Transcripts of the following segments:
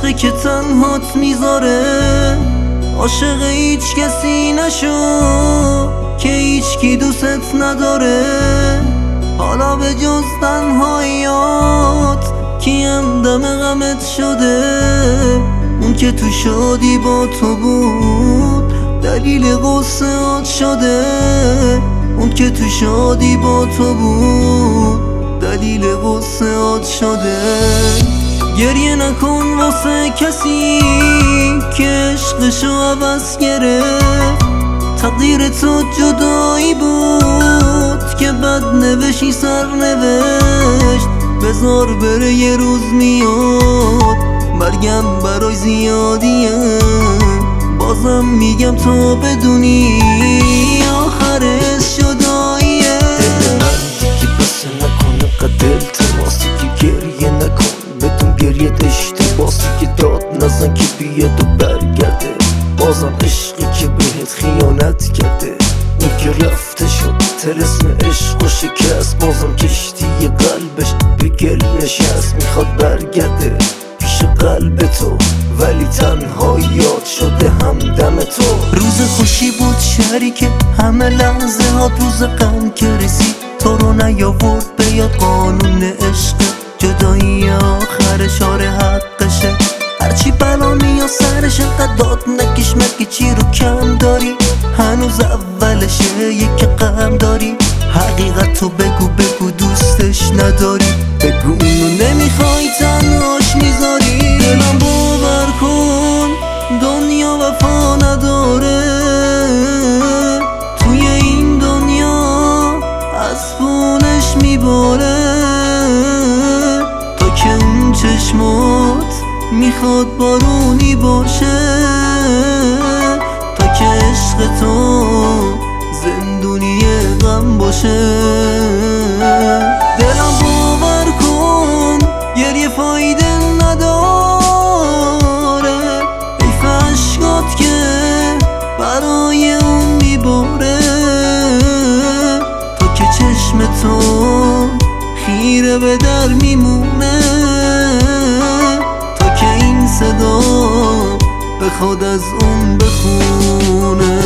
عشقی که تنهات میذاره، عاشق هیچ کسی نشو که هیچکی دوست نداره. حالا به جز تنهاییات کیم دم غمت شده؟ اون که تو شادی با تو بود دلیل غصه‌ات شده. اون که تو شادی با تو بود دلیل غصه‌ات شده. گریه نکن واسه کسی که عشقشو عوض گرفت. تقدیر تو جدایی بود که بد نوشی سر نوشت. بذار بره یه روز میاد، مرگم برای زیادیه. بازم میگم تو بدونی آخرش جداییه. دل من دیگه بسه نکنه قدل تماسی که گریه نکن بدون گریه دشته باسی که داد نزن که بیاد و برگرده. بازم عشقی که بهت خیانت کرده، اون که رفته شد طلسم عشق و شکست. بازم کشتی قلبش به گل نشست، میخواد برگرده پیش قلب تو ولی تنها یاد شده همدم تو. روز خوشی بود شریک همه لحظه ها، روز غم که رسید تو رو نیاورد به یاد. قانون عشق جدایی آخرش آره حقشه. هرچی بلا میاد سرش انقدر داد نکش، مگه چی رو کم داری؟ هنوز اولشه یک غم داری. حقیقت تو بگو دوستش نداری. بگو اونو نمیخوای تنهاش میذاری. دلم باور کن دنیا وفا نداره. توی این دنیا از پولش میباره. تا که اون چشمات میخواد بارونی باشه، تا که عشق تو زندونی غم باشه. دلم باور کن گریه فایده نداره. حیف عشقات که برای اون میباره. تا که چشم تو خیره به در میمونه، تا که این صدا بخواد از اون بخونه.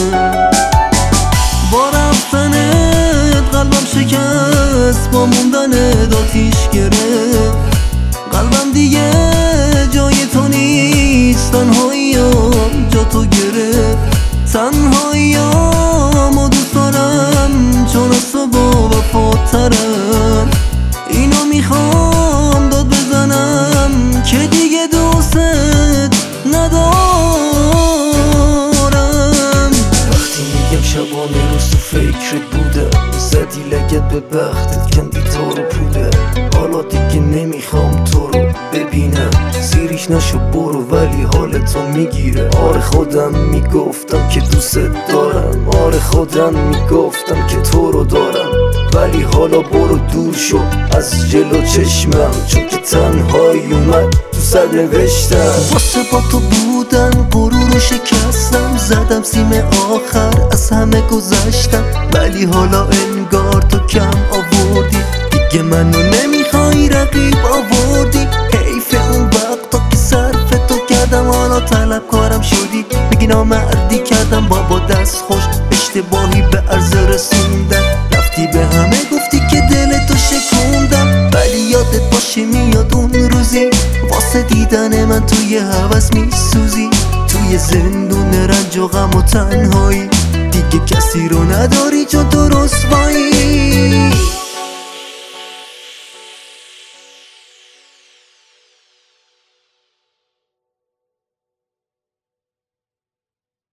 با رفتنت قلبم شکست، با موندنت آتیش گرفت. قلبم دیگه جای تو نیست، تنهاییام جا تو گرفت. تنهاییامو دوست دارم چون از تو با وفاترم. اینو میخوام داد بزنم که دیگه دوست ندارم. وقتی میگم شبانه روز تو فکرت بودم، زدی لگت به بختت کندی تارو پوده. حالا دیگه نمیخوام تو رو ببینم، زیریش نشو برو ولی حال تو میگیره. آره خودم میگفتم که دوست دارم، آره خودم میگفتم که تو رو دارم، ولی حالا برو دور شو از جلو چشمم. چون که تنهایی اومد تو سر نوشتم. واسه با تو بودن غرور رو شکستم، زدم سیم آخر از همه گذشتم. ولی حالا انگار تو کم آوردی، دیگه منو نمیخوای رقیب آوردی. حیف اون وقتا که صرف تو کردم، حالا طلبکارم شدی. میگی نامردی کردم بابا دست خوش، اشتباهی به عرض رسوندم. رفتی به همه گفتی که دلتو شکوندم، ولی یادت باشه میاد اون روزی واسه دیدن من توی هوس میسوزی. توی زندون رنج و غم و تنهایی دیگه کسی رو نداری چون تو رسوایی.